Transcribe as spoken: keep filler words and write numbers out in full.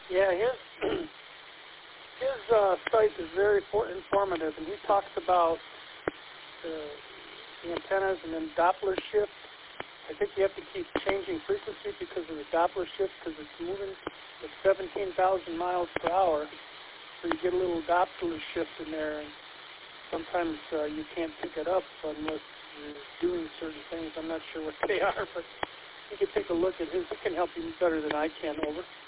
Yeah, his his uh, site is very for- informative, and he talks about the, the antennas and then Doppler shift. I think you have to keep changing frequency because of the Doppler shift, because it's moving at seventeen thousand miles per hour, so you get a little Doppler shift in there, and sometimes uh, you can't pick it up unless you're doing certain things. I'm not sure what they are, but you can take a look at his. He can help you better than I can. Over.